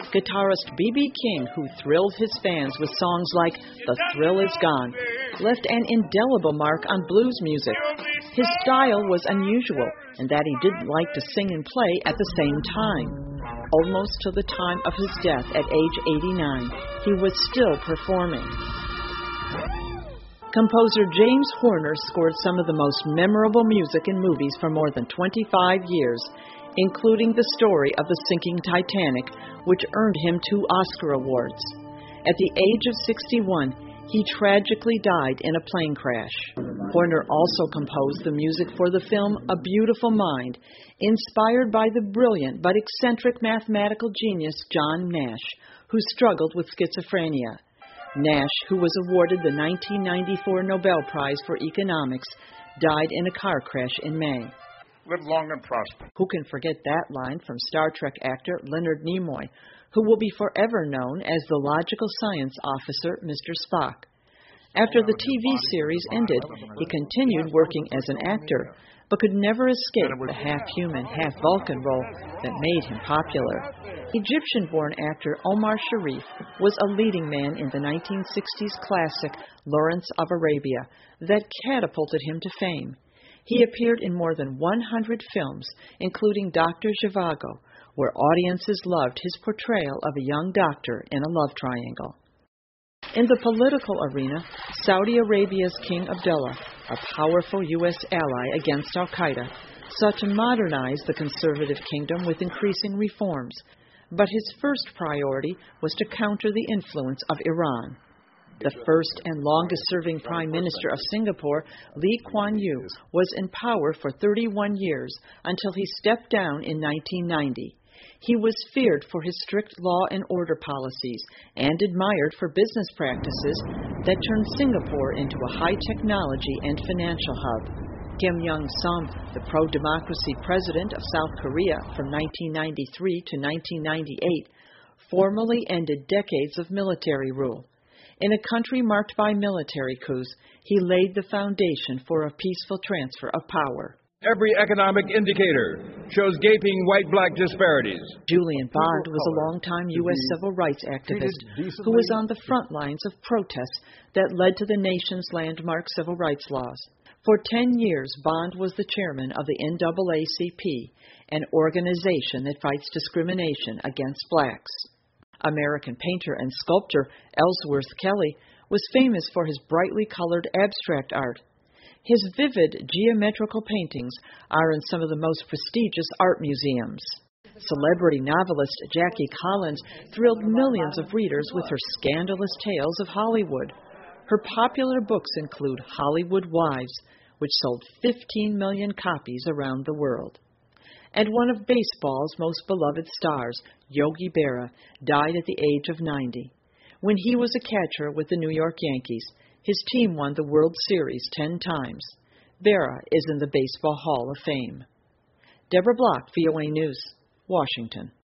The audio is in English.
Guitarist B.B. King, who thrilled his fans with songs like The Thrill Is Gone, left an indelible mark on blues music. His style was unusual in that he didn't like to sing and play at the same time. Almost to the time of his death at age 89, he was still performing. Composer James Horner scored some of the most memorable music in movies for more than 25 years, including the story of the sinking Titanic, which earned him 2 Oscar awards. At the age of 61, he tragically died in a plane crash. Horner also composed the music for the film A Beautiful Mind, inspired by the brilliant but eccentric mathematical genius John Nash, who struggled with schizophrenia. Nash, who was awarded the 1994 Nobel Prize for Economics, died in a car crash in May. Live long and prosper. Who can forget that line from Star Trek actor Leonard Nimoy, who will be forever known as the logical science officer, Mr. Spock. After the TV series ended, he continued working as an actor, but could never escape the half-human, half-Vulcan role that made him popular. Egyptian-born actor Omar Sharif was a leading man in the 1960s classic Lawrence of Arabia that catapulted him to fame. He appeared in more than 100 films, including Dr. Zhivago, where audiences loved his portrayal of a young doctor in a love triangle. In the political arena, Saudi Arabia's King Abdullah, a powerful U.S. ally against al-Qaeda, sought to modernize the conservative kingdom with increasing reforms, but his first priority was to counter the influence of Iran. The first and longest-serving Prime Minister of Singapore, Lee Kuan Yew, was in power for 31 years until he stepped down in 1990. He was feared for his strict law and order policies and admired for business practices that turned Singapore into a high-technology and financial hub. Kim Young-sum, the pro-democracy president of South Korea from 1993 to 1998, formally ended decades of military rule. In a country marked by military coups, he laid the foundation for a peaceful transfer of power. Every economic indicator shows gaping white-black disparities. Julian Bond was a longtime U.S. civil rights activist who was on the front lines of protests that led to the nation's landmark civil rights laws. For 10 years, Bond was the chairman of the NAACP, an organization that fights discrimination against blacks. American painter and sculptor Ellsworth Kelly was famous for his brightly colored abstract art. His vivid geometrical paintings are in some of the most prestigious art museums. Celebrity novelist Jackie Collins thrilled millions of readers with her scandalous tales of Hollywood. Her popular books include Hollywood Wives, which sold 15 million copies around the world. And one of baseball's most beloved stars, Yogi Berra, died at the age of 90. When he was a catcher with the New York Yankees, his team won the World Series 10 times. Berra is in the Baseball Hall of Fame. Deborah Bloch, VOA News, Washington.